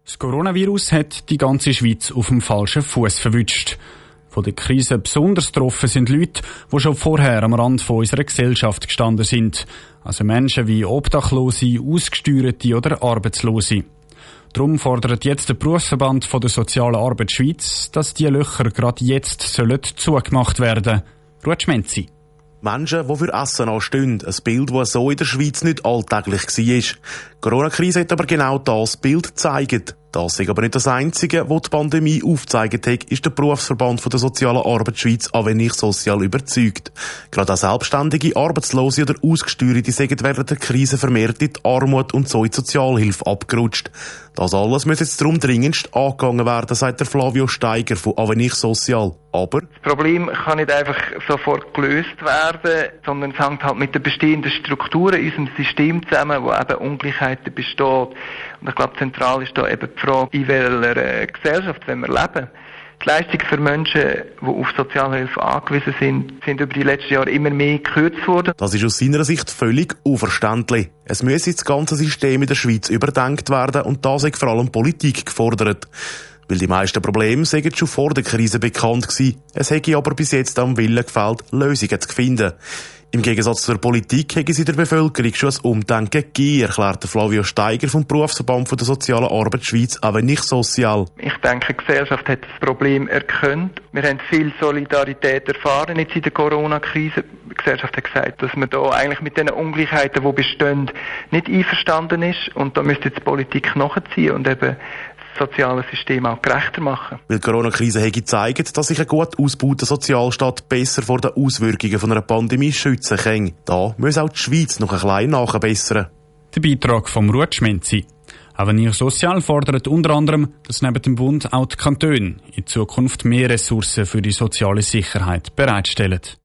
Das Coronavirus hat die ganze Schweiz auf dem falschen Fuß verwünscht. Von der Krise besonders betroffen sind Leute, die schon vorher am Rand von unserer Gesellschaft gestanden sind. Also Menschen wie Obdachlose, Ausgesteuerte oder Arbeitslose. Darum fordert jetzt der Berufsverband von der Sozialen Arbeit Schweiz, dass die Löcher gerade jetzt zugemacht werden. Ruth Schmenzi. Menschen, die für Essen anstehen. Ein Bild, das so in der Schweiz nicht alltäglich war. Die Corona-Krise hat aber genau das Bild gezeigt. Das ist aber nicht das Einzige, was die Pandemie aufgezeigt hat, ist der Berufsverband von der Sozialen Arbeit Schweiz Avenir Social überzeugt. Gerade auch Selbstständige, Arbeitslose oder Ausgesteuerte sind während der Krise vermehrt in die Armut und so in die Sozialhilfe abgerutscht. Das alles muss jetzt darum dringendst angegangen werden, sagt der Flavio Steiger von Avenir Social. Aber das Problem kann nicht einfach sofort gelöst werden, sondern es hängt halt mit den bestehenden Strukturen in unserem System zusammen, wo eben Ungleichheiten bestehen. Und ich glaube, zentral ist da eben die Frage, in welcher Gesellschaft wir leben. Die Leistungen für Menschen, die auf Sozialhilfe angewiesen sind über die letzten Jahre immer mehr gekürzt worden. Das ist aus seiner Sicht völlig unverständlich. Es müsse das ganze System in der Schweiz überdenkt werden und da ist vor allem Politik gefordert. Weil die meisten Probleme seien schon vor der Krise bekannt gewesen. Es hätte aber bis jetzt am Willen gefehlt, Lösungen zu finden. Im Gegensatz zur Politik hätte es in der Bevölkerung schon ein Umdenken gegeben, erklärte Flavio Steiger vom Berufsverband von der Sozialen Arbeit Schweiz, aber nicht sozial. Ich denke, die Gesellschaft hat das Problem erkannt. Wir haben viel Solidarität erfahren jetzt in der Corona-Krise. Die Gesellschaft hat gesagt, dass man da eigentlich mit den Ungleichheiten, die bestehen, nicht einverstanden ist. Und da müsste jetzt die Politik nachziehen und eben das soziale System auch gerechter machen. Weil die Corona-Krise hat gezeigt, dass sich ein gut ausgebauter Sozialstaat besser vor den Auswirkungen von einer Pandemie schützen kann. Da muss auch die Schweiz noch ein bisschen nachbessern. Der Beitrag von Ruth Schmenzi. Avenir Social fordert unter anderem, dass neben dem Bund auch die Kantone in Zukunft mehr Ressourcen für die soziale Sicherheit bereitstellen.